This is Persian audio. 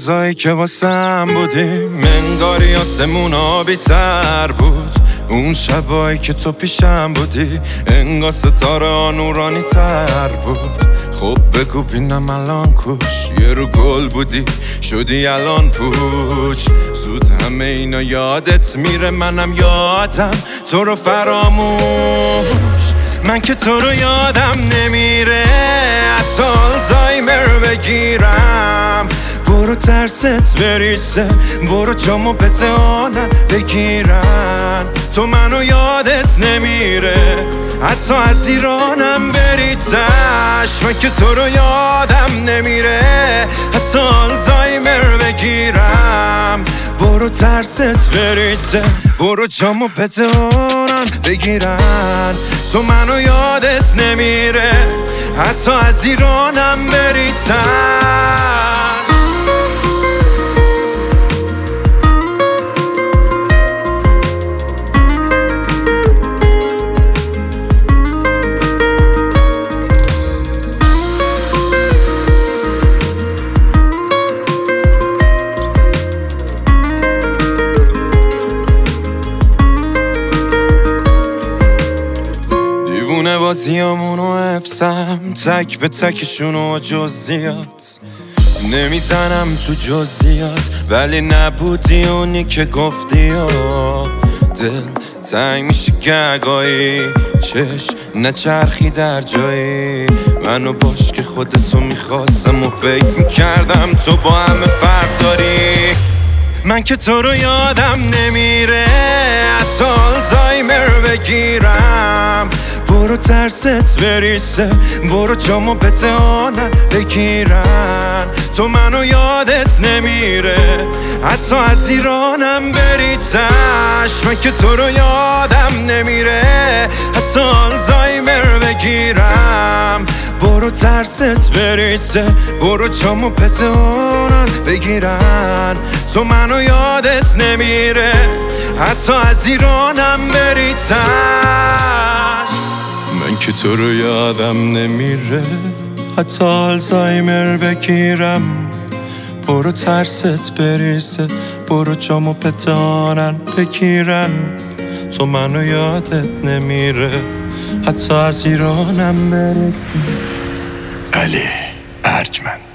روزایی که واسم بودی منگاری آسمون آبی تر بود، اون شبایی که تو پیشم بودی انگار ستاره ها نورانی تر بود. خب بگو بینم الان کوش، یه رو گل بودی شدی الان پوچ. زود همه اینا یادت میره، منم یادم تو رو فراموش. من که تو رو یادم نمیره، حتی آلزایمر بگیرم. برو ترست بریزه، برو جامو بتانن بگیرن. تو منو یادت نمیره، حتی از ایرانم بریزش. من که تو رو یادم نمیره، حتی آلزایمر بگیرم. برو ترست بریزه، برو جامو بتانن بگیرن. تو منو یادت نمیره، حتی از ایرانم بریزش. دیوونه بازیامونو حفظم، تک به تکشونو جزئیات. نمیزنم تو جزئیات ولی نبودی اونی که گفتی. دل تنگ میشه گگایی، چش نچرخی در جایی. منو باش که خودتو میخواستم و فکر میکردم تو با همه فرق داری. من که تو رو یادم نمیره، حتی آلزایمر بگیرم. برو ترست بریزه، برو جامو بتانن بگیرن. تو منو یادت نمیره، حتی از ایرانم بریزش. من که تو رو یادم نمیره، حتی آلزایمر بگیرم. برو ترست بریزه، برو جامو بتانن بگیرن. تو منو یادت نمیره، حتی از ایرانم بریزش. من که تو رو یادم نمیره، حتی آلزایمر بگیرم. برو ترست بریزه، برو جامو پتانن بگیرن. تو منو یادت نمیره، حتی از ایرانم بریزه. علی ارجمند.